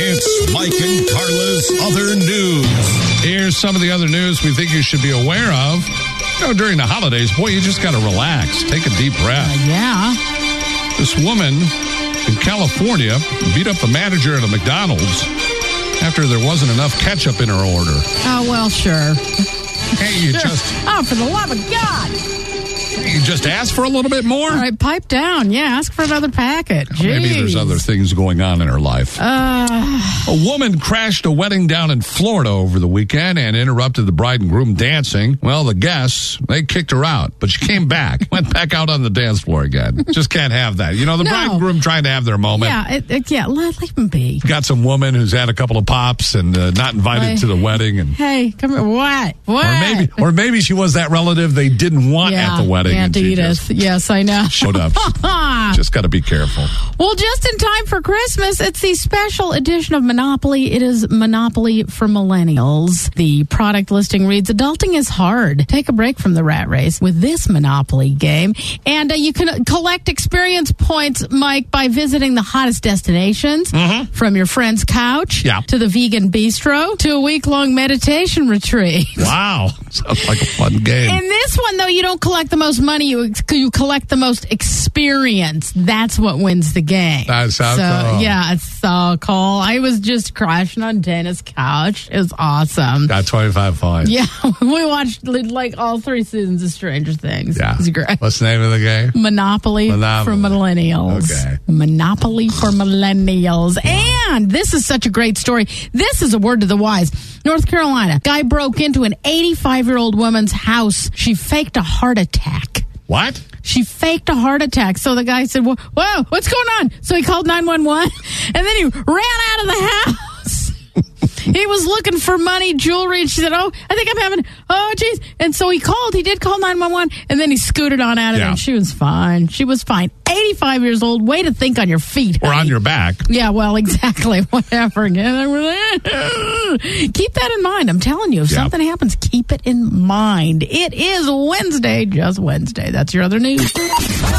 It's Mike and Carla's Other News. Here's some of the other news we think you should be aware of. You know, during the holidays, boy, you just got to relax. Take a deep breath. Yeah. This woman in California beat up the manager at a McDonald's after there wasn't enough ketchup in her order. Oh, well, sure. Hey, you just... Oh, for the love of God. You just ask for a little bit more? All right, pipe down. Yeah, ask for another packet. Maybe there's other things going on in her life. A woman crashed a wedding down in Florida over the weekend and interrupted the bride and groom dancing. Well, the guests, they kicked her out, but she came back, went back out on the dance floor again. Just can't have that. You know, the bride and groom trying to have their moment. Yeah, leave them be. Got some woman who's had a couple of pops and not invited to the wedding. And hey, come here. What? Or maybe she was that relative they didn't want at the wedding. Aunt Edith. Yes, I know. Showed up. Just got to be careful. Well, just in time for Christmas, it's the special edition of Monopoly. It is Monopoly for Millennials. The product listing reads, adulting is hard. Take a break from the rat race with this Monopoly game. And you can collect experience points, Mike, by visiting the hottest destinations, from your friend's couch to the vegan bistro to a week-long meditation retreat. Wow. Sounds like a fun game. In this one, though, you don't collect the most money. You collect the most experience. That's what wins the game. That's so cool. Yeah, it's so cool. I was just crashing on Dana's couch. It was awesome. Got 25 points. Yeah, we watched like all 3 seasons of Stranger Things. Yeah. It was great. What's the name of the game? Monopoly. for Millennials. Okay. Monopoly for Millennials. And this is such a great story. This is a word to the wise. North Carolina. Guy broke into an 85-year-old woman's house. She faked a heart attack. What? She faked a heart attack. So the guy said, whoa, what's going on? So he called 911, and then he ran out of the house. He was looking for money, jewelry, and she said, I think I'm having, geez. And so he did call 911, and then he scooted on out of there, and she was fine. She was fine. 85 years old. Way to think on your feet. Or on your back. Yeah, well, exactly. Whatever. Keep that in mind. I'm telling you, if something happens, keep it in mind. It is Wednesday, just Wednesday. That's your other news.